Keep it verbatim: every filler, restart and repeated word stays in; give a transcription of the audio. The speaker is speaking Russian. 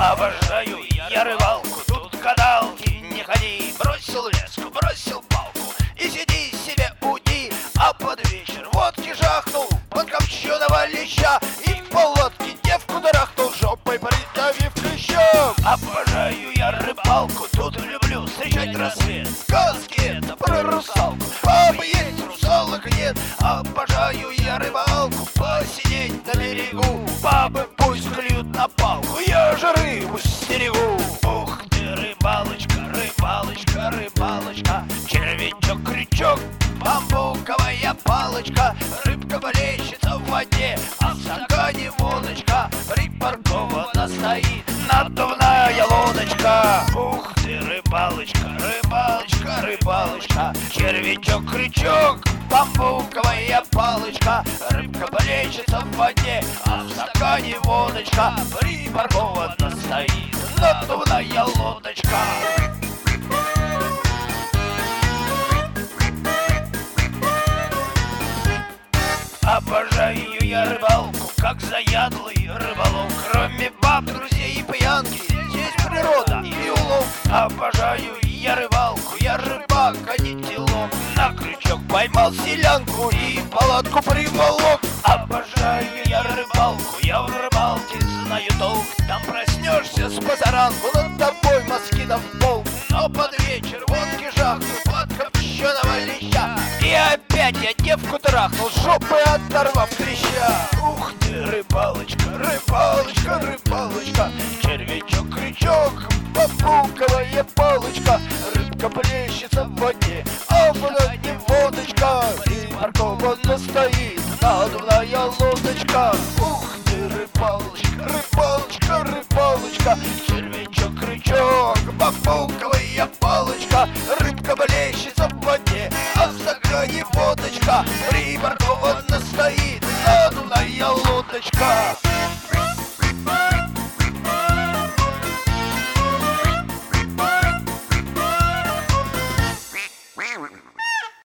Обожаю я рыбалку, тут гадалки не ходи. Бросил леску, бросил палку и сиди себе уди. А под вечер водки жахнул под копченого леща и в поллодке девку дарахнул, жопой придавив клещом. Обожаю я рыбалку, тут люблю встречать рассвет. Сказки это про русалку, бабы есть, русалок нет. Обожаю я рыбалку, посидеть на берегу. Бабы пусть клюют на палку, я же рыбу стерегу. Ух ты, рыбалочка, рыбалочка, рыбалочка. Червячок, крючок, бамбуковая палочка. Рыбка плещется в воде, а в стакане водочка. Припаркована стоит надувная лодочка. Ух ты, рыбалочка, рыбалочка, рыбалочка. Червячок, крючок, бамбуковая палочка. Рыбка плещется в воде, а в стакане водочка. Припаркована стоит надувная лодочка. Обожаю я рыбалку, как заядлый рыболов. Кроме баб, друзей и пьянки, здесь природа и улов. Обожаю я рыбалку, я рыбак, а не телок. На крючок поймал селянку и палатку приволок. Обожаю я рыбалку, я в рыбалке знаю толк. Там проснешься с позаранку, над тобой москитов полк. Но под вечер водки жахнут под копченого леща. И опять я девку трахнул, жопы оторвав клеща. Ух ты, рыбалочка, рыбалочка, рыбалочка. Червячок, крючок, бамбуковая палочка. Рыбка плещется в воде, а в воде водочка. Припаркована стоит надувная лодочка. Ух ты, рыбалочка, рыбалочка, рыбалочка. Червячок, крючок, бамбуковая палочка. Рыбка плещется в воде, а в стакане водочка. Припаркована стоит надувная лодочка.